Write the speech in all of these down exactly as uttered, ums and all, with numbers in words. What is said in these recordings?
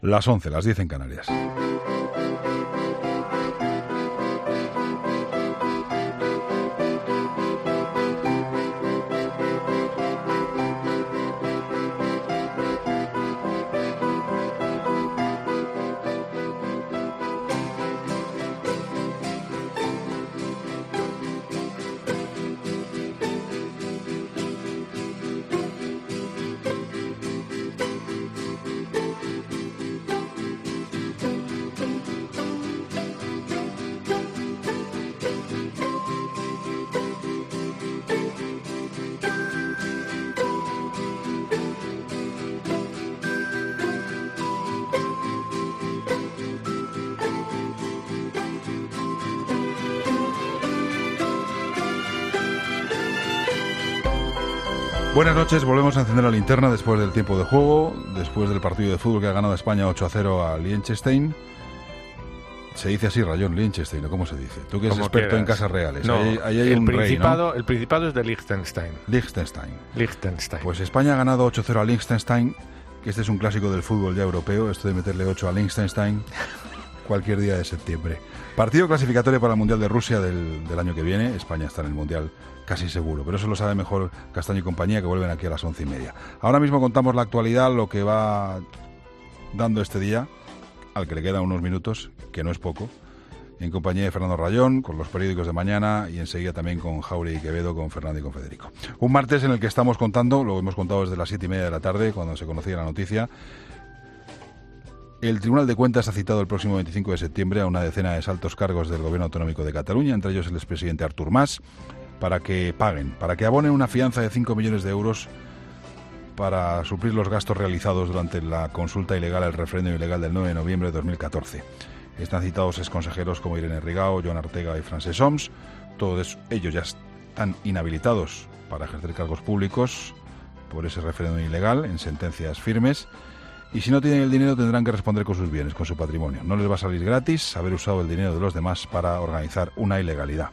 Las once, las diez en Canarias. Buenas noches, volvemos a encender la linterna después del tiempo de juego, después del partido de fútbol que ha ganado España ocho a cero a Liechtenstein. Se dice así, Rayón, Liechtenstein, ¿o cómo se dice? Tú que eres experto quieras. En casas reales. No, ahí, ahí hay el, un principado, rey, ¿no? El Principado es de Liechtenstein. Liechtenstein. Liechtenstein. Pues España ha ganado ocho a cero a Liechtenstein, que este es un clásico del fútbol ya europeo, esto de meterle ocho a Liechtenstein cualquier día de septiembre. Partido clasificatorio para el Mundial de Rusia del, del año que viene. España está en el Mundial casi seguro, pero eso lo sabe mejor Castaño y compañía, que vuelven aquí a las once y media. Ahora mismo contamos la actualidad, lo que va dando este día, al que le quedan unos minutos, que no es poco, en compañía de Fernando Rayón, con los periódicos de mañana, y enseguida también con Jauregui y Quevedo, con Fernando y con Federico. Un martes en el que estamos contando, lo hemos contado desde las siete y media de la tarde, cuando se conocía la noticia. El Tribunal de Cuentas ha citado el próximo veinticinco de septiembre a una decena de altos cargos del Gobierno Autonómico de Cataluña, entre ellos el expresidente Artur Mas, para que paguen, para que abonen una fianza de cinco millones de euros para suplir los gastos realizados durante la consulta ilegal al referéndum ilegal del nueve de noviembre de dos mil catorce. Están citados exconsejeros como Irene Rigao, Joan Ortega y Francesc Homs. Todos ellos ya están inhabilitados para ejercer cargos públicos por ese referéndum ilegal, en sentencias firmes. Y si no tienen el dinero, tendrán que responder con sus bienes, con su patrimonio. No les va a salir gratis haber usado el dinero de los demás para organizar una ilegalidad.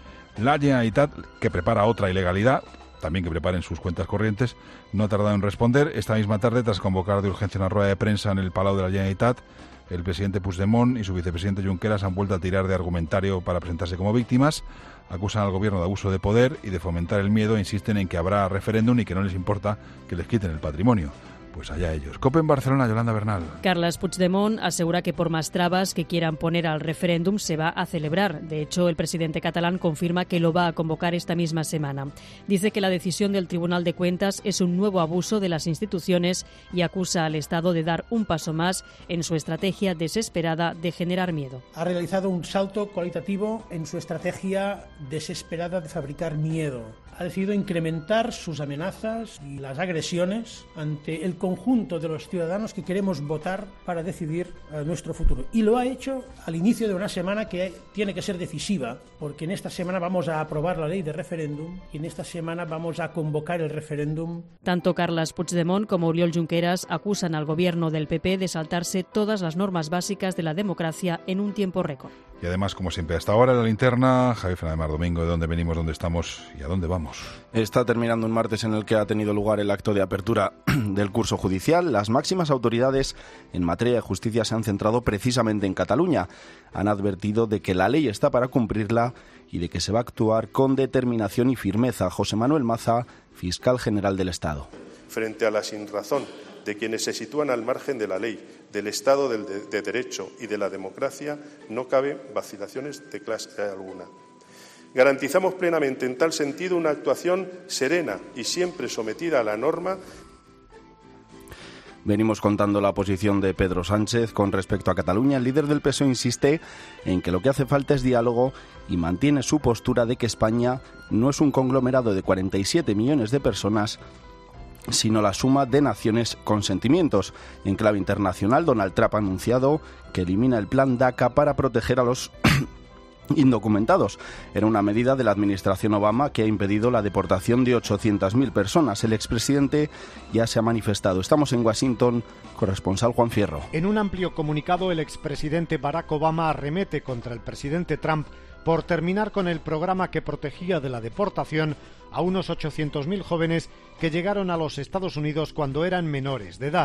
La Generalitat, que prepara otra ilegalidad, también que preparen sus cuentas corrientes, no ha tardado en responder. Esta misma tarde, tras convocar de urgencia una rueda de prensa en el Palau de la Generalitat, el presidente Puigdemont y su vicepresidente Junqueras han vuelto a tirar de argumentario para presentarse como víctimas. Acusan al gobierno de abuso de poder y de fomentar el miedo e insisten en que habrá referéndum y que no les importa que les quiten el patrimonio. Pues allá ellos. COPE en Barcelona, Yolanda Bernal. Carles Puigdemont asegura que por más trabas que quieran poner al referéndum se va a celebrar. De hecho, el presidente catalán confirma que lo va a convocar esta misma semana. Dice que la decisión del Tribunal de Cuentas es un nuevo abuso de las instituciones y acusa al Estado de dar un paso más en su estrategia desesperada de generar miedo. Ha realizado un salto cualitativo en su estrategia desesperada de fabricar miedo. Ha decidido incrementar sus amenazas y las agresiones ante el conjunto de los ciudadanos que queremos votar para decidir uh, nuestro futuro. Y lo ha hecho al inicio de una semana que tiene que ser decisiva, porque en esta semana vamos a aprobar la ley de referéndum y en esta semana vamos a convocar el referéndum. Tanto Carles Puigdemont como Oriol Junqueras acusan al gobierno del P P de saltarse todas las normas básicas de la democracia en un tiempo récord. Y además, como siempre, hasta ahora en la linterna, Javier Fernández Domingo, de dónde venimos, dónde estamos y a dónde vamos. Está terminando un martes en el que ha tenido lugar el acto de apertura del curso judicial. Las máximas autoridades en materia de justicia se han centrado precisamente en Cataluña. Han advertido de que la ley está para cumplirla y de que se va a actuar con determinación y firmeza. José Manuel Maza, fiscal general del Estado. Frente a la sinrazón de quienes se sitúan al margen de la ley, del Estado de, de Derecho y de la democracia, no caben vacilaciones de clase alguna. Garantizamos plenamente en tal sentido una actuación serena y siempre sometida a la norma. Venimos contando la posición de Pedro Sánchez con respecto a Cataluña. El líder del P S O E insiste en que lo que hace falta es diálogo y mantiene su postura de que España no es un conglomerado de cuarenta y siete millones de personas, sino la suma de naciones con sentimientos. En clave internacional, Donald Trump ha anunciado que elimina el plan DACA para proteger a los indocumentados. Era una medida de la administración Obama que ha impedido la deportación de ochocientas mil personas. El expresidente ya se ha manifestado. Estamos en Washington, corresponsal Juan Fierro. En un amplio comunicado, el expresidente Barack Obama arremete contra el presidente Trump por terminar con el programa que protegía de la deportación a unos ochocientos mil jóvenes que llegaron a los Estados Unidos cuando eran menores de edad.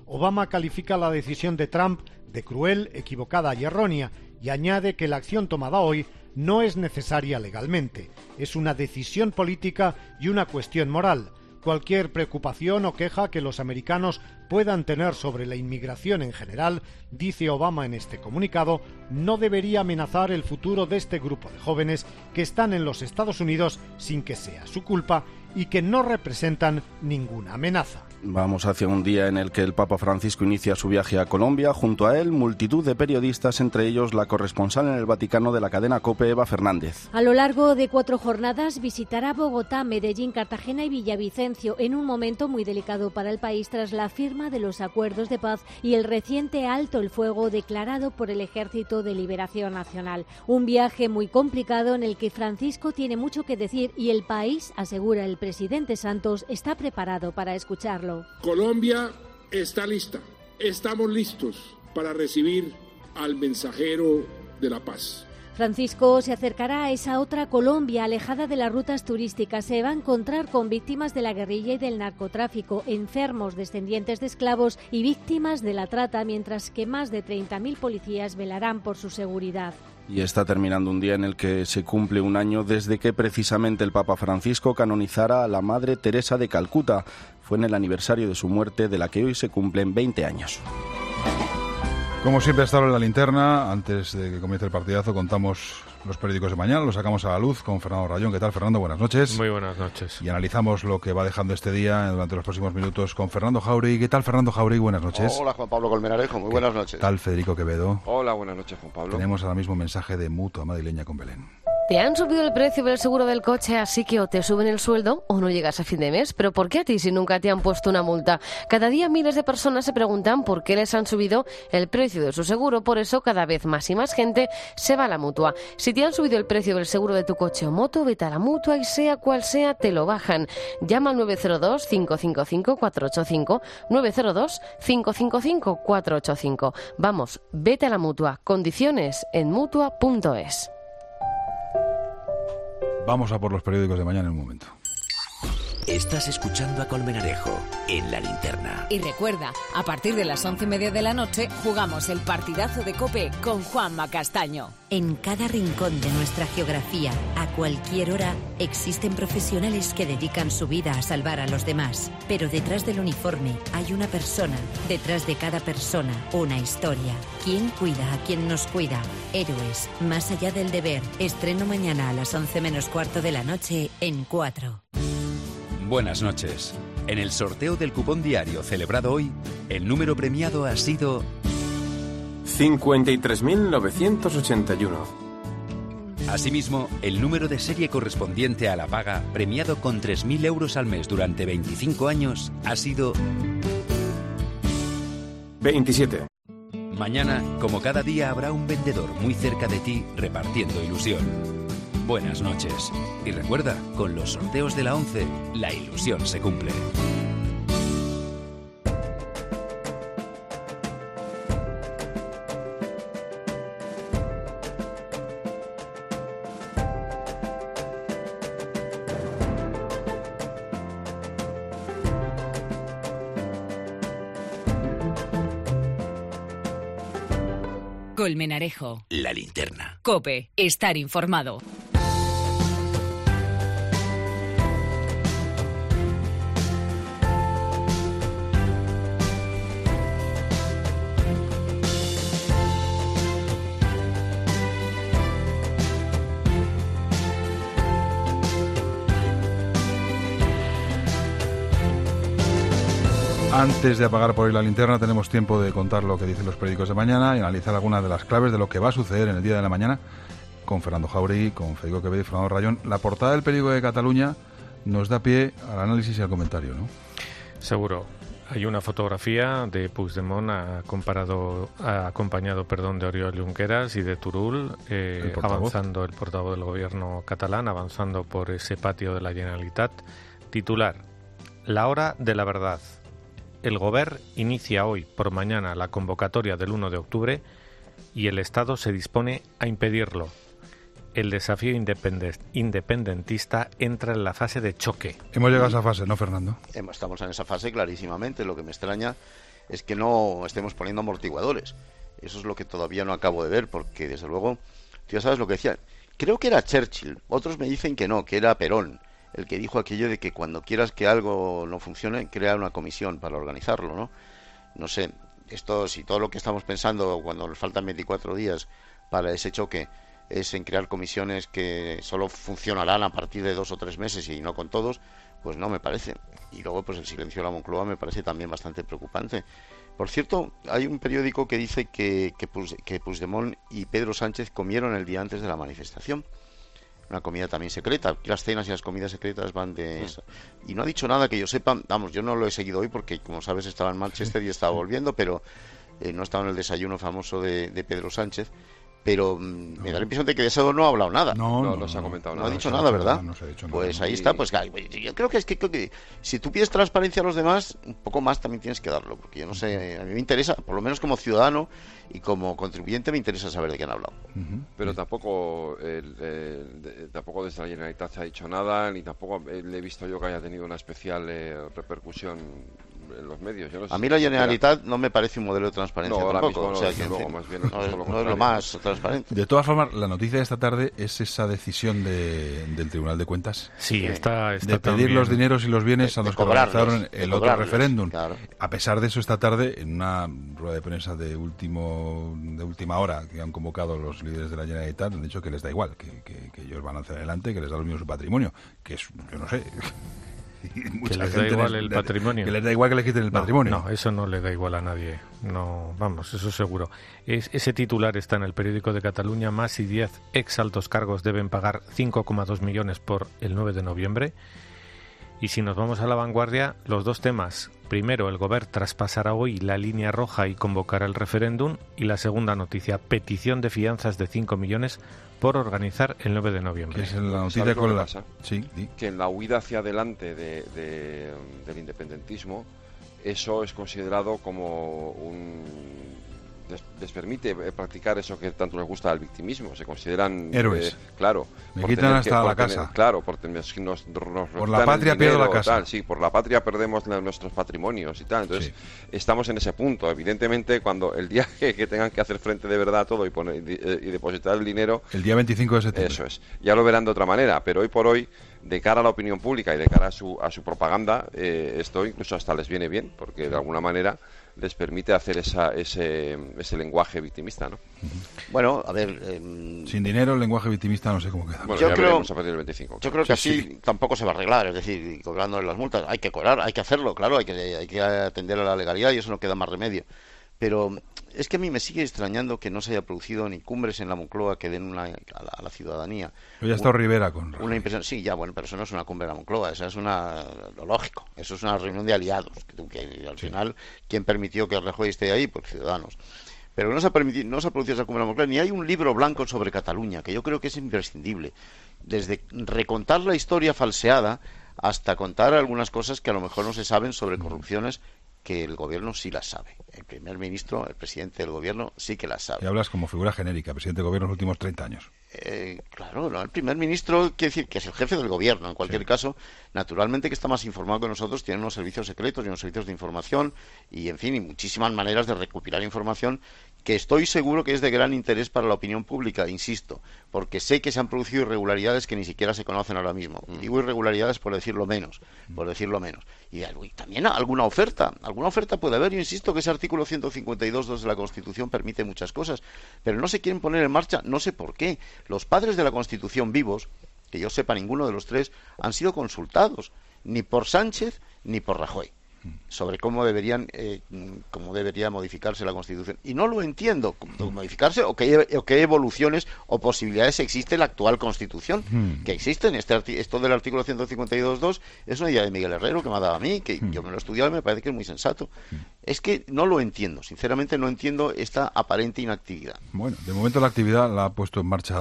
Obama califica la decisión de Trump de cruel, equivocada y errónea y añade que la acción tomada hoy no es necesaria legalmente. Es una decisión política y una cuestión moral. Cualquier preocupación o queja que los americanos puedan tener sobre la inmigración en general, dice Obama en este comunicado, no debería amenazar el futuro de este grupo de jóvenes que están en los Estados Unidos sin que sea su culpa y que no representan ninguna amenaza. Vamos hacia un día en el que el Papa Francisco inicia su viaje a Colombia. Junto a él, multitud de periodistas, entre ellos la corresponsal en el Vaticano de la cadena COPE, Eva Fernández. A lo largo de cuatro jornadas visitará Bogotá, Medellín, Cartagena y Villavicencio, en un momento muy delicado para el país tras la firma de los acuerdos de paz y el reciente alto el fuego declarado por el Ejército de Liberación Nacional. Un viaje muy complicado en el que Francisco tiene mucho que decir y el país, asegura el presidente Santos, está preparado para escucharlo. Colombia está lista, estamos listos para recibir al mensajero de la paz. Francisco se acercará a esa otra Colombia alejada de las rutas turísticas. Se va a encontrar con víctimas de la guerrilla y del narcotráfico, enfermos, descendientes de esclavos y víctimas de la trata, mientras que más de treinta mil policías velarán por su seguridad. Y está terminando un día en el que se cumple un año desde que precisamente el Papa Francisco canonizara a la Madre Teresa de Calcuta. Fue en el aniversario de su muerte, de la que hoy se cumplen veinte años. Como siempre, hasta ahora en la linterna, antes de que comience el partidazo, contamos los periódicos de mañana, los sacamos a la luz con Fernando Rayón. ¿Qué tal, Fernando? Buenas noches. Muy buenas noches. Y analizamos lo que va dejando este día durante los próximos minutos con Fernando Jauregui. ¿Qué tal, Fernando Jauregui? Buenas noches. Hola, Juan Pablo Colmenarejo. Muy buenas noches. ¿Qué tal, Federico Quevedo? Hola, buenas noches, Juan Pablo. Tenemos ahora mismo un mensaje de Mutua Madrileña con Belén. Te han subido el precio del seguro del coche, así que o te suben el sueldo o no llegas a fin de mes. ¿Pero por qué a ti si nunca te han puesto una multa? Cada día miles de personas se preguntan por qué les han subido el precio de su seguro. Por eso cada vez más y más gente se va a la Mutua. Si te han subido el precio del seguro de tu coche o moto, vete a la Mutua y sea cual sea, te lo bajan. Llama al nueve cero dos, cinco cinco cinco, cuatro ocho cinco, nueve cero dos, cinco cinco cinco, cuatro ocho cinco. Vamos, vete a la Mutua. Condiciones en mutua punto es. Vamos a por los periódicos de mañana en un momento. Estás escuchando a Colmenarejo en La Linterna. Y recuerda, a partir de las once y media de la noche jugamos el partidazo de COPE con Juanma Castaño. En cada rincón de nuestra geografía, a cualquier hora, existen profesionales que dedican su vida a salvar a los demás. Pero detrás del uniforme hay una persona. Detrás de cada persona, una historia. ¿Quién cuida a quien nos cuida? Héroes, más allá del deber. Estreno mañana a las once menos cuarto de la noche en cuatro. Buenas noches. En el sorteo del cupón diario celebrado hoy, el número premiado ha sido cincuenta y tres mil novecientos ochenta y uno. Asimismo, el número de serie correspondiente a la paga, premiado con tres mil euros al mes durante veinticinco años, ha sido veintisiete. Mañana, como cada día, habrá un vendedor muy cerca de ti repartiendo ilusión. Buenas noches. Y recuerda, con los sorteos de la once, la ilusión se cumple. Colmenarejo. La Linterna. COPE. Estar informado. Antes de apagar por hoy la linterna, tenemos tiempo de contar lo que dicen los periódicos de mañana y analizar algunas de las claves de lo que va a suceder en el día de la mañana con Fernando Jauregui, con Federico Quevedo y Fernando Rayón. La portada del periódico de Cataluña nos da pie al análisis y al comentario, ¿no? Seguro. Hay una fotografía de Puigdemont ha comparado, ha acompañado perdón, de Oriol Junqueras y de Turull, eh, ¿El avanzando el portavoz del gobierno catalán, avanzando por ese patio de la Generalitat. Titular: La hora de la verdad. El Govern inicia hoy por mañana la convocatoria del uno de octubre y el Estado se dispone a impedirlo. El desafío independentista entra en la fase de choque. Hemos llegado a esa fase, ¿no, Fernando? Estamos en esa fase clarísimamente. Lo que me extraña es que no estemos poniendo amortiguadores. Eso es lo que todavía no acabo de ver, porque desde luego, tú ya sabes lo que decía. Creo que era Churchill, otros me dicen que no, que era Perón, el que dijo aquello de que cuando quieras que algo no funcione, crea una comisión para organizarlo, ¿no? No sé, esto, si todo lo que estamos pensando cuando nos faltan veinticuatro días para ese choque es en crear comisiones que solo funcionarán a partir de dos o tres meses y no con todos, pues no me parece. Y luego pues el silencio de la Moncloa me parece también bastante preocupante. Por cierto, hay un periódico que dice que, que, que Puigdemont y Pedro Sánchez comieron el día antes de la manifestación. Una comida también secreta. Las cenas y las comidas secretas van de eso. Y no ha dicho nada que yo sepa. Vamos, yo no lo he seguido hoy porque, como sabes, estaba en Manchester y estaba volviendo, pero eh, no estaba en el desayuno famoso de, de Pedro Sánchez. Pero mmm, me da la impresión de que de eso no ha hablado nada. No, no, no, no se ha comentado no, nada. No ha no dicho no nada, ha ¿verdad? Nada, no se ha dicho pues nada, ahí no. está. Pues yo creo que es que, creo que si tú pides transparencia a los demás, un poco más también tienes que darlo. Porque yo no sé, a mí me interesa, por lo menos como ciudadano y como contribuyente, me interesa saber de qué han hablado. Uh-huh. Pero tampoco, el, el, de, tampoco desde la Generalitat se ha dicho nada, ni tampoco le he visto yo que haya tenido una especial eh, repercusión en los medios. Yo no sé a mí si la Generalitat no me parece un modelo de transparencia no, tampoco. No, o sea, que luego, en fin, más bien no, es, es, lo no es lo más transparente. De todas formas, la noticia de esta tarde es esa decisión de, del Tribunal de Cuentas. Sí, está, está de pedir también, los dineros y los bienes de, a los de que organizaron el otro cobrarlos, referéndum. Claro. A pesar de eso, esta tarde, en una rueda de prensa de último de última hora que han convocado los líderes de la Generalitat, han dicho que les da igual, que, que, que ellos van hacia adelante, que les da lo mismo su patrimonio, que es, yo no sé... que les da igual el patrimonio. Que les da igual que le quiten el no, patrimonio. No, eso no le da igual a nadie. No, vamos, eso seguro. Es, ese titular está en el periódico de Cataluña. Mas y diez ex altos cargos deben pagar cinco coma dos millones por el nueve de noviembre. Y si nos vamos a La Vanguardia, los dos temas. Primero, el Govern traspasará hoy la línea roja y convocará el referéndum. Y la segunda noticia, petición de fianzas de cinco millones por organizar el nueve de noviembre. Que es la noticia con la... pasa? Sí, sí. Que en la huida hacia adelante de, de, del independentismo, eso es considerado como un... Les, les permite practicar eso que tanto les gusta al victimismo. Se consideran héroes. Eh, claro. Me quitan hasta que, la tener, casa. Claro, por, nos, nos, nos por la patria pierdo la casa. Tal, sí, por la patria perdemos la, nuestros patrimonios y tal. Entonces, sí. Estamos en ese punto. Evidentemente, cuando el día que, que tengan que hacer frente de verdad a todo y, poner, y, y depositar el dinero. El día veinticinco de septiembre. Eso es. Ya lo verán de otra manera. Pero hoy por hoy, de cara a la opinión pública y de cara a su, a su propaganda, eh, esto incluso hasta les viene bien, porque de alguna manera les permite hacer esa, ese, ese lenguaje victimista, ¿no? Uh-huh. Bueno, a ver... Eh, sin dinero el lenguaje victimista no sé cómo queda. Bueno, yo ya creo, veremos a partir del veinticinco. Yo creo que sí, así sí. tampoco se va a arreglar, es decir, cobrando las multas. Hay que cobrar, hay que hacerlo, claro, hay que, hay que atender a la legalidad y eso no queda más remedio. Pero es que a mí me sigue extrañando que no se haya producido ni cumbres en la Moncloa que den una a la, a la ciudadanía. Pero ya está Rivera con una impresión. Sí, ya, bueno, pero eso no es una cumbre en la Moncloa, eso es una lo lógico. Eso es una reunión de aliados. Que, que al sí. final, ¿quién permitió que Rajoy esté ahí? Pues Ciudadanos. Pero no se ha permitido, no se ha producido esa cumbre en la Moncloa, ni hay un libro blanco sobre Cataluña, que yo creo que es imprescindible. Desde recontar la historia falseada hasta contar algunas cosas que a lo mejor no se saben sobre corrupciones que el gobierno sí las sabe. El primer ministro, el presidente del gobierno sí que las sabe. Y hablas como figura genérica, presidente del gobierno en los últimos treinta años. Eh, claro, no, el primer ministro quiere decir que es el jefe del gobierno. En cualquier sí. caso, naturalmente que está más informado que nosotros, tiene unos servicios secretos y unos servicios de información y, en fin, y muchísimas maneras de recopilar información que estoy seguro que es de gran interés para la opinión pública, insisto, porque sé que se han producido irregularidades que ni siquiera se conocen ahora mismo. Mm. Digo irregularidades por decirlo menos, mm. por decirlo menos. Y, y también alguna oferta, alguna oferta puede haber. Yo insisto que ese artículo ciento cincuenta y dos punto dos de la Constitución permite muchas cosas, pero no se quieren poner en marcha, no sé por qué. Los padres de la Constitución vivos, que yo sepa ninguno de los tres, han sido consultados, ni por Sánchez ni por Rajoy, sobre cómo deberían eh, cómo debería modificarse la Constitución. Y no lo entiendo, cómo modificarse o qué, o qué evoluciones o posibilidades existe en la actual Constitución. Hmm. Que existen. Este arti- esto del artículo ciento cincuenta y dos punto dos es una idea de Miguel Herrero que me ha dado a mí, que hmm. yo me lo he estudiado y me parece que es muy sensato. Hmm. Es que no lo entiendo, sinceramente no entiendo esta aparente inactividad. Bueno, de momento la actividad la ha puesto en marcha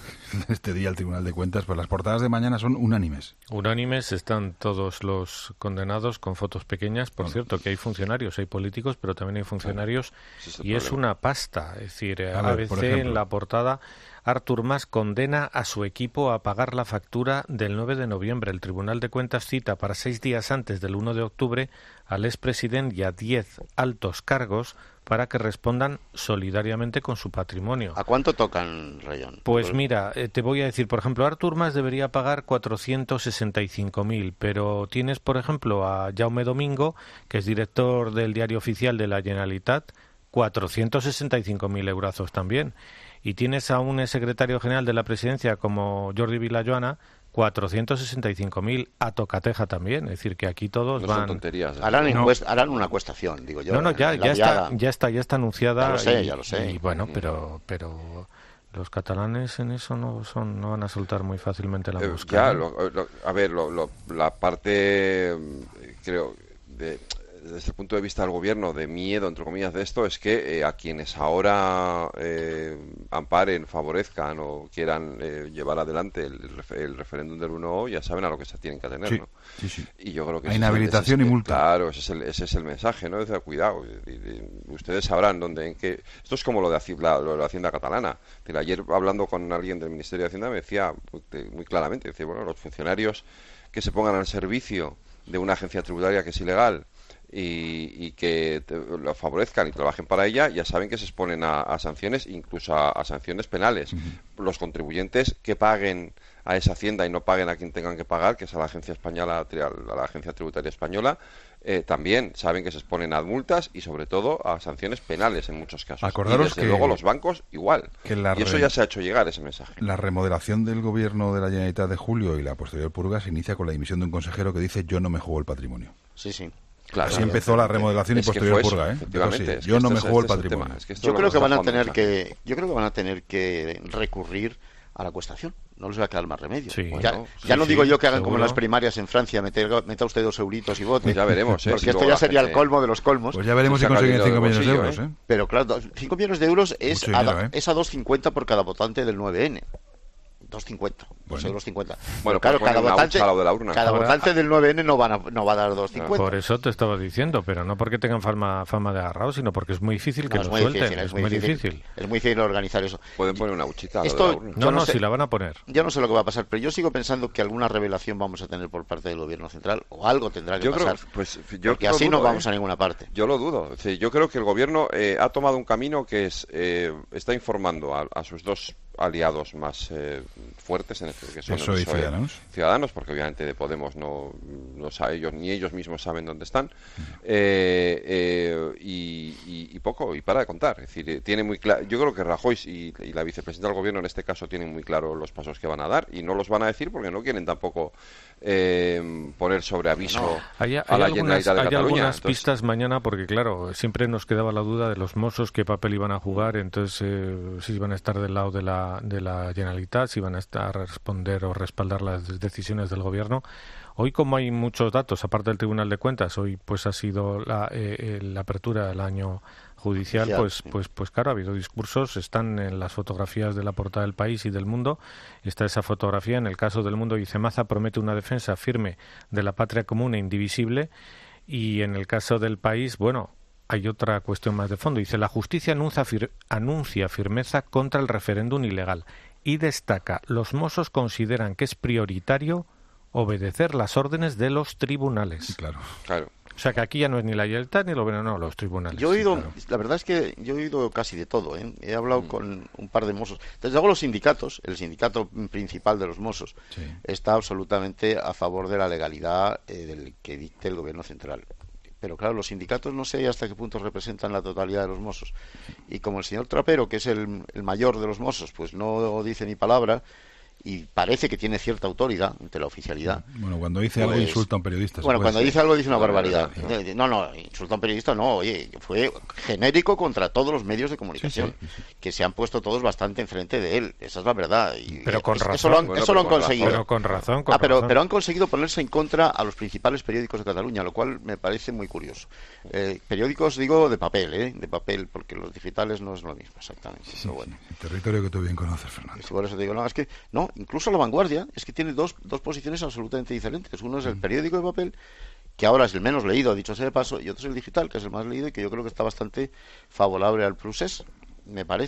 este día el Tribunal de Cuentas, pues las portadas de mañana son unánimes. Unánimes están todos los condenados con fotos pequeñas. Por bueno. cierto, que hay funcionarios, hay políticos, pero también hay funcionarios, claro. sí, y es una pasta. Es decir, a, a ver, A B C en la portada Artur Mas condena a su equipo a pagar la factura del nueve de noviembre. El Tribunal de Cuentas cita para seis días antes del uno de octubre al expresidente y a diez altos cargos para que respondan solidariamente con su patrimonio. ¿A cuánto tocan, Rayón? Pues mira, eh, te voy a decir, por ejemplo, Artur Mas debería pagar cuatrocientos sesenta y cinco mil, pero tienes, por ejemplo, a Jaume Domingo, que es director del Diario Oficial de la Generalitat, cuatrocientos sesenta y cinco mil eurazos también. Y tienes a un secretario general de la Presidencia como Jordi Vilajoana, cuatrocientos sesenta y cinco mil, a tocateja también. Es decir, que aquí todos no van... son tonterías. ¿eh? Harán, no. encuest... Harán una acuestación, digo yo. No, no, ya, ya, está, ya está, ya está anunciada. Ya lo sé, y, ya lo sé. Y bueno, pero... pero... los catalanes en eso no son no van a soltar muy fácilmente la eh, mosca. Ya, ¿no? lo, lo, a ver, lo, lo, la parte, creo, de, desde el punto de vista del gobierno, de miedo, entre comillas, de esto, es que eh, a quienes ahora eh, amparen, favorezcan o quieran eh, llevar adelante el, el referéndum del uno ya saben a lo que se tienen que atener, sí, ¿no? Sí, sí. Y yo creo que... A inhabilitación es, y multa. Claro, ese es el, ese es el mensaje, ¿no? Decir, cuidado, y, y, ustedes sabrán dónde, en qué... Esto es como lo de, la, lo de la Hacienda catalana. Decir, ayer, hablando con alguien del Ministerio de Hacienda, me decía muy claramente, decir, bueno, los funcionarios que se pongan al servicio de una agencia tributaria que es ilegal y, y que te, lo favorezcan y trabajen para ella, ya saben que se exponen a, a sanciones, incluso a, a sanciones penales. Uh-huh. Los contribuyentes que paguen a esa hacienda y no paguen a quien tengan que pagar, que es a la agencia española, a la agencia tributaria española, eh, también saben que se exponen a multas y sobre todo a sanciones penales en muchos casos. Acordaros y desde que luego los bancos igual. Que la y eso re... ya se ha hecho llegar, ese mensaje. La remodelación del gobierno de la Generalitat de julio y la posterior purga se inicia con la dimisión de un consejero que dice yo no me juego el patrimonio. Sí, sí. Claro, así empezó la remodelación es y posterior eso, purga, ¿eh? Efectivamente, Sí, es yo no me es, juego el este patrimonio. Es que yo creo que van a tener que, yo creo que van a tener que recurrir a la acuestación. No les va a quedar más remedio. Sí, ya bueno, ya sí, no digo sí, yo que hagan seguro. como en las primarias en Francia, meter, meta usted dos euritos y vote. Pues ya veremos, ¿eh? Porque si esto ya sería gente... el colmo de los colmos. Pues ya veremos si consiguen cinco millones de euros, ¿eh? Pero claro, cinco millones de euros es Mucho dinero, a, ¿eh? es a dos cincuenta por cada votante del nueve ene. dos cincuenta. Bueno. dos cincuenta. Bueno, claro, pues cada votante, de la urna. cada Ahora, votante del nueve ene no, van a, no va a dar dos cincuenta. Por eso te estaba diciendo, pero no porque tengan fama, fama de agarrados, sino porque es muy difícil que No, lo es muy suelten. difícil, es, es muy muy difícil. difícil. Es muy difícil organizar eso. Pueden poner una huchita. a lo Esto- de la urna. No, Yo no, no sé- si la van a poner. Yo no sé lo que va a pasar, pero yo sigo pensando que alguna revelación vamos a tener por parte del gobierno central o algo tendrá que Yo creo, pasar. pues, yo porque lo así dudo, no vamos ¿eh? a ninguna parte. Yo lo dudo. Es decir, yo creo que el gobierno eh, ha tomado un camino que es eh, está informando a, a sus dos aliados más eh, fuertes, en este, que son P S O E y el P S O E, Ciudadanos. Ciudadanos, porque obviamente de Podemos no, no sabe, ellos ni ellos mismos saben dónde están, eh, eh, y, y, y poco, y para de contar. Es decir, eh, tiene muy claro, yo creo que Rajoy y, y la vicepresidenta del gobierno en este caso tienen muy claro los pasos que van a dar y no los van a decir porque no quieren tampoco eh, poner sobre aviso No. Hay, hay a la algunas, Generalitat de hay Cataluña. algunas Entonces, pistas mañana porque, claro, siempre nos quedaba la duda de los Mossos, qué papel iban a jugar, entonces eh, si iban a estar del lado de la, de la Generalitat, si iban a estar a responder o respaldar las decisiones del gobierno. Hoy, como hay muchos datos, aparte del Tribunal de Cuentas, hoy pues ha sido la, eh, la apertura del año judicial, Judicial, pues, sí. pues, pues claro, ha habido discursos, están en las fotografías de la portada del País y del Mundo, está esa fotografía, en el caso del Mundo dice Maza promete una defensa firme de la patria común e indivisible, y en el caso del País, bueno, hay otra cuestión más de fondo, dice la justicia anuncia, fir- anuncia firmeza contra el referéndum ilegal y destaca, los Mossos consideran que es prioritario obedecer las órdenes de los tribunales. Claro. claro. O sea que aquí ya no es ni la Generalitat ni lo bueno, no, los tribunales. Yo he oído, claro. la verdad es que yo he oído casi de todo, ¿eh? He hablado Mm. con un par de mozos. Desde luego los sindicatos, el sindicato principal de los mozos, Sí. está absolutamente a favor de la legalidad eh, del que dicte el gobierno central. Pero claro, los sindicatos no sé hasta qué punto representan la totalidad de los mozos. Y como el señor Trapero, que es el, el mayor de los mozos, pues no dice ni palabra, y parece que tiene cierta autoridad ante la oficialidad. Bueno, cuando dice algo Pues, insulta a un periodista. se Bueno, puede cuando decir. dice algo dice una Bueno, barbaridad. verdad, No, no, insulta a un periodista no, oye, fue genérico contra todos los medios de comunicación, Sí, sí, sí. que se han puesto todos bastante enfrente de él, esa es la verdad. Y Pero con es- razón. Eso lo han, Bueno, eso lo han pero con conseguido. Pero con razón, con ah, pero, razón. pero han conseguido ponerse en contra a los principales periódicos de Cataluña, lo cual me parece muy curioso. Eh, periódicos, digo, de papel, ¿eh? De papel, porque los digitales no es lo mismo, exactamente. Sí, Pero bueno. el territorio que tú bien conoces, Fernando. Y por eso te digo, no, es que, no, incluso La Vanguardia es que tiene dos, dos posiciones absolutamente diferentes. Uno es el periódico de papel, que ahora es el menos leído, dicho sea de paso, y otro es el digital, que es el más leído y que yo creo que está bastante favorable al procés, me parece.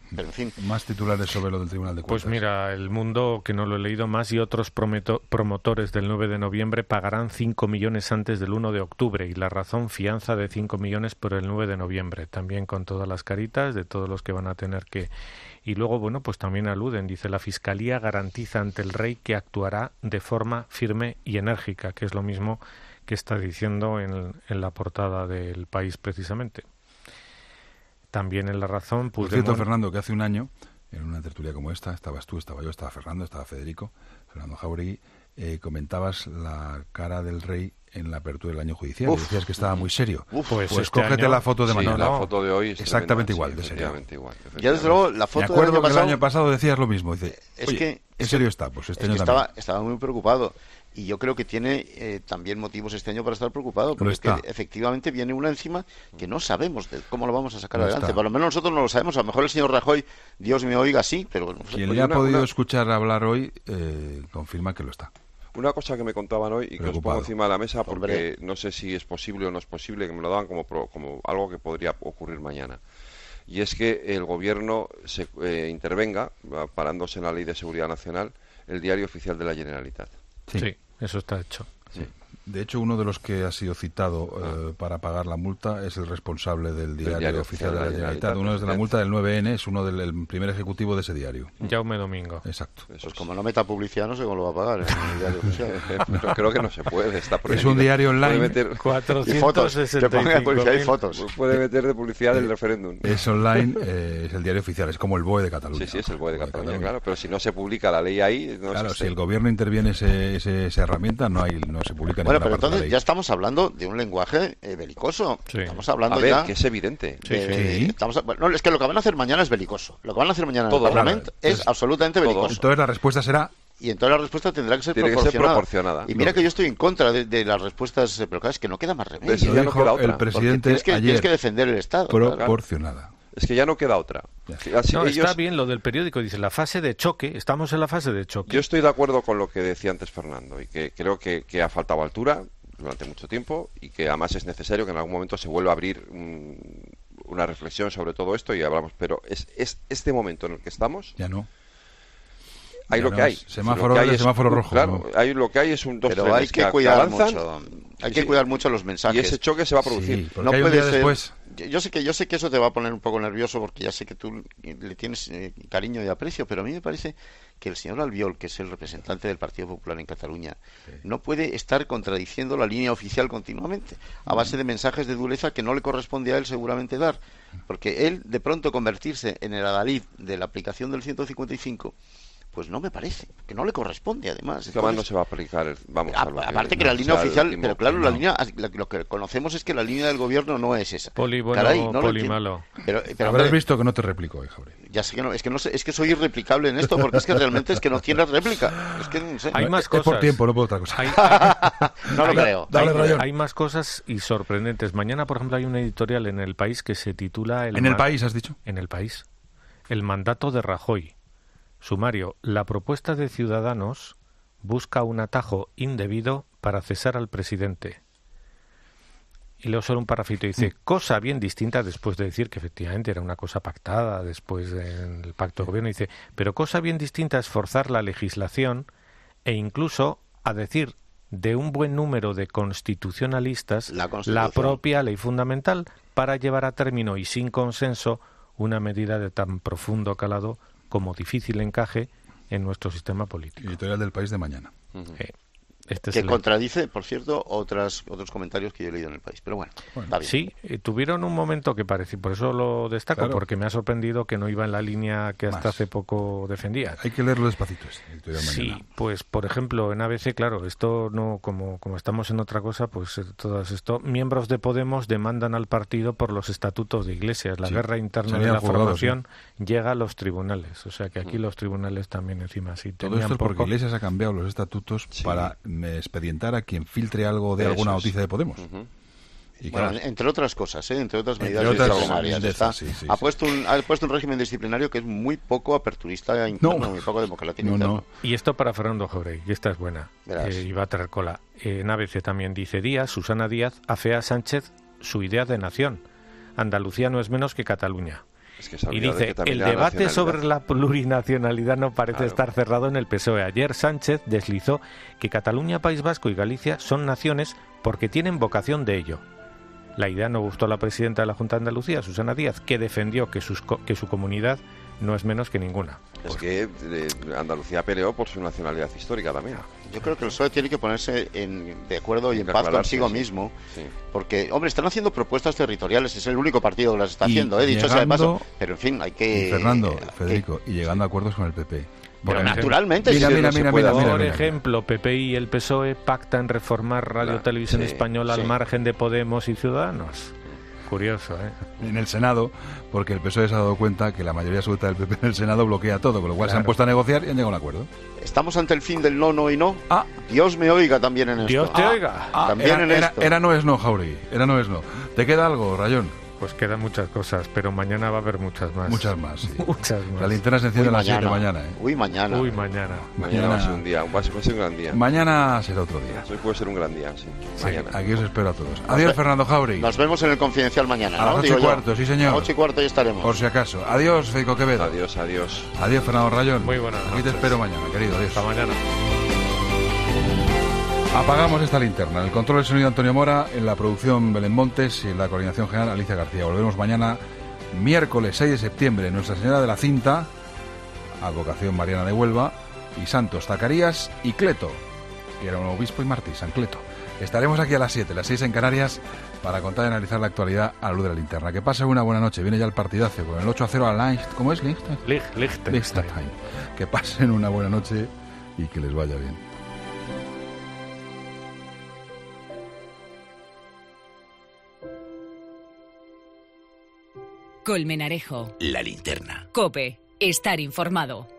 Pero, en fin. Más titulares sobre lo del Tribunal de Cuentas. Pues mira, El Mundo, que no lo he leído más, y otros prometo- promotores del nueve de noviembre pagarán cinco millones antes del uno de octubre, y La Razón, fianza de cinco millones por el nueve de noviembre, también con todas las caritas de todos los que van a tener que... Y luego, bueno, pues también aluden, dice, la Fiscalía garantiza ante el rey que actuará de forma firme y enérgica, que es lo mismo que está diciendo en, en la portada del País, precisamente. También en La Razón... Por cierto, Fernando, que hace un año, en una tertulia como esta, estabas tú, estaba yo, estaba Fernando, estaba Federico, Fernando Jauregui, eh, comentabas la cara del rey en la apertura del año judicial. Uf, y decías que estaba muy serio. Uf, pues pues este cógete año, la foto de sí, Manolo. la foto de hoy es exactamente tremenda, igual, sí, de serio. efectivamente igual, efectivamente. Ya desde luego, la foto Me acuerdo del año que pasado, el año pasado decías lo mismo. Dice, es oye, que, en serio está, pues este es año que también. estaba, estaba muy preocupado. Y yo creo que tiene eh, también motivos este año para estar preocupado, porque es que efectivamente viene una encima que no sabemos de cómo lo vamos a sacar No adelante. está. Por lo menos nosotros no lo sabemos. A lo mejor el señor Rajoy, Dios me oiga, sí, pero... No sé. Quien Oye, le ha una- podido una- escuchar hablar hoy eh, confirma que lo está. Una cosa que me contaban hoy y que os Preocupado. pongo encima de la mesa porque Hombre. no sé si es posible o no es posible, que me lo daban como, pro- como algo que podría ocurrir mañana. Y es que el gobierno se eh, intervenga, parándose en la Ley de Seguridad Nacional, el diario oficial de la Generalitat. Sí. Sí, eso está hecho. Sí. De hecho, uno de los que ha sido citado eh, para pagar la multa es el responsable del diario, diario oficial de la Generalitat. Uno es de la efectivamente. multa del nueve ene, es uno del el primer ejecutivo de ese diario. Jaume Domingo. Exacto. Pues como no meta publicidad, no sé cómo lo va a pagar en el diario oficial. Pero creo que no se puede, está Es prohibido. un diario online. Puede meter, Y fotos, que ponga publicidad y fotos. puede meter de publicidad del referéndum. Es online, eh, es el diario oficial, es como el B O E de Cataluña. Sí, sí, es el B O E de ¿no? Cataluña, claro. Pero si no se publica la ley ahí, no Claro, existe. si el gobierno interviene ese, ese- esa herramienta, no hay, no se publica en Bueno, ninguna pero parte de la entonces ley. ya estamos hablando de un lenguaje eh, belicoso. Sí. Estamos hablando A ver, ya... que es evidente. de- Sí. estamos a- bueno, no, es que lo que van a hacer mañana es belicoso. Lo que van a hacer mañana Todo, en el Parlamento claro. es absolutamente Todo. belicoso. Entonces la respuesta será Y entonces la respuesta tendrá que ser Tiene que ser proporcionada. proporcionada. Y mira No. que yo estoy en contra de, de las respuestas, eh, pero claro, es que no queda más remedio. Eso lo ya no dijo queda otra, el porque presidente Tienes que, ayer, tienes que defender el Estado. claro. proporcionada. Es que ya no queda otra. Ya. Así No, ellos- está bien lo del periódico, dice la fase de choque, estamos en la fase de choque. Yo estoy de acuerdo con lo que decía antes Fernando y que creo que, que ha faltado altura durante mucho tiempo y que además es necesario que en algún momento se vuelva a abrir un- una reflexión sobre todo esto y hablamos. Pero es, es este momento en el que estamos, Ya no. hay Ya lo no que hay. es semáforo Lo que hay verde, es semáforo un- rojo, Claro, ¿no? hay, lo que hay es un dos Pero trenes hay que que cuidar avanzan mucho. Hay y que sí, cuidar mucho los mensajes. y ese choque se va a producir. Sí, porque No hay un puede día ser- después. Yo, yo sé que yo sé que eso te va a poner un poco nervioso porque ya sé que tú le tienes eh, cariño y aprecio, pero a mí me parece que el señor Albiol, que es el representante del Partido Popular en Cataluña, no puede estar contradiciendo la línea oficial continuamente a base de mensajes de dureza que no le corresponde a él seguramente dar, porque él de pronto convertirse en el adalid de la aplicación del ciento cincuenta y cinco, pues no me parece, que no le corresponde además. Es que además no Entonces, se va a aplicar. El, vamos a- a lo aparte que no, la línea sea el oficial, último- pero claro, la no. línea, lo, lo que conocemos es que la línea del gobierno no es esa. Poli bueno, Caray, no lo poli entiendo. malo. Pero, pero, Habrás hombre, visto que no te replico, hija. hombre. ya sé que no, es que no sé, es que soy irreplicable en esto porque es que realmente es que no tiene réplica. Es que no sé. Hay más Es cosas. por tiempo, no por otra cosa. Hay, No lo hay- creo. Dale, hay- Rayón. hay más cosas y sorprendentes. Mañana, por ejemplo, hay un editorial en El País que se titula... En el ma- país, has dicho. En El País. El mandato de Rajoy. Sumario. La propuesta de Ciudadanos busca un atajo indebido para cesar al presidente. Y luego solo un parrafito dice, cosa bien distinta, después de decir que efectivamente era una cosa pactada después del pacto de gobierno, dice, pero cosa bien distinta es forzar la legislación e incluso a decir de un buen número de constitucionalistas La la, Constitución. propia ley fundamental para llevar a término y sin consenso una medida de tan profundo calado como difícil encaje en nuestro sistema político. Editorial del País de mañana. Eh, este es Que el- contradice, por cierto, otras otros comentarios que yo he leído en el país. Pero bueno, va bien. Sí, eh, tuvieron un momento que parecía, por eso lo destaco, Claro. porque me ha sorprendido que no iba en la línea que hasta Más. hace poco defendía. Hay que leerlo despacito, este editorial Sí, mañana. pues por ejemplo en A B C, claro, esto no, como, como estamos en otra cosa, pues eh, todo esto, miembros de Podemos demandan al partido por los estatutos de Iglesias. La Sí, guerra interna se de habían la juzgado, formación llega a los tribunales, o sea que aquí los tribunales también encima sí Todo tenían esto es porque poco. Iglesias ha cambiado los estatutos para eh, expedientar a quien filtre algo de Eso alguna es. noticia de Podemos. Ujú. Y Bueno, claro, entre otras cosas, ¿eh? entre otras Entre medidas otras disciplinarias. lindezas, está- sí, sí, ha, sí. puesto un, ha puesto un régimen disciplinario que es muy poco aperturista interno, No. muy poco democrático no, interno. no. Y esto para Fernando Jauregui, y esta es buena, Verás. eh, y va a traer cola. Eh, en A B C también dice Díaz, Susana Díaz, afea a Sánchez su idea de nación. Andalucía no es menos que Cataluña. Es que se ha y olvidado de dice, que también el la debate nacionalidad- sobre la plurinacionalidad no parece Claro. estar cerrado en el P S O E. Ayer Sánchez deslizó que Cataluña, País Vasco y Galicia son naciones porque tienen vocación de ello. La idea no gustó a la presidenta de la Junta de Andalucía, Susana Díaz, que defendió que, sus co- que su comunidad no es menos que ninguna. Es que eh, Andalucía peleó por su nacionalidad histórica también. Yo creo que el P S O E tiene que ponerse en, de acuerdo y en Tiene que paz aclararse, consigo sí. mismo, Sí. porque, hombre, están haciendo propuestas territoriales, es el único partido que las está Y haciendo, ¿eh? Dicho sea de llegando- paso, pero en fin, hay que... Y Fernando, hay Federico, y llegando a acuerdos con el P P. Pero Por naturalmente, mira, si mira, no se mira, puede mira, hacer. mira, Por mira. ejemplo, P P I y el P S O E pactan reformar Radio Claro, Televisión sí, Española sí. al margen de Podemos y Ciudadanos. Curioso, ¿eh? En el Senado, porque el P S O E se ha dado cuenta que la mayoría absoluta del P P en el Senado bloquea todo, con lo cual se han Claro. puesto a negociar y han llegado a un acuerdo. Estamos ante el fin del no, no y no. Ah. Dios me oiga también en esto. Dios te oiga. Ah, También era, en era- esto. era no es no, Jauregui. Era no es no. ¿Te queda algo, Rayón? Pues quedan muchas cosas, pero mañana va a haber muchas más. Muchas más, sí. Muchas más. La linterna se enciende Uy, a las siete de mañana. mañana, ¿eh? Uy, mañana. Uy, mañana. Mañana va a ser un día, va a ser va a ser un gran día. Mañana será otro día. Hoy puede ser un gran día, sí. Sí, Mañana. aquí os espero a todos. Adiós, Fernando Jauregui. Nos vemos en el Confidencial mañana, A ¿no? las ocho Digo y yo. cuarto, sí, señor. A las ocho y cuarto ya estaremos. Por si acaso. Adiós, Federico Quevedo. Adiós, adiós. Adiós, Fernando Rayón. Muy buenas Aquí te noches. espero mañana, querido. Adiós. Hasta mañana. Apagamos esta linterna. El control del sonido Antonio Mora, en la producción Belén Montes y en la coordinación general Alicia García. Volvemos mañana, miércoles seis de septiembre, Nuestra Señora de la Cinta, advocación mariana de Huelva, y Santos Zacarías y Cleto, que era un obispo y mártir, San Cleto. Estaremos aquí a las siete, las seis en Canarias, para contar y analizar la actualidad a la luz de la linterna. Que pase una buena noche. Viene ya el partidazo con el ocho a cero a Liechtenstein. ¿Cómo es? Liechtenstein. Lich, Liechtenstein. Liechtenstein. Que pasen una buena noche y que les vaya bien. Colmenarejo. La linterna. Cope. Estar informado.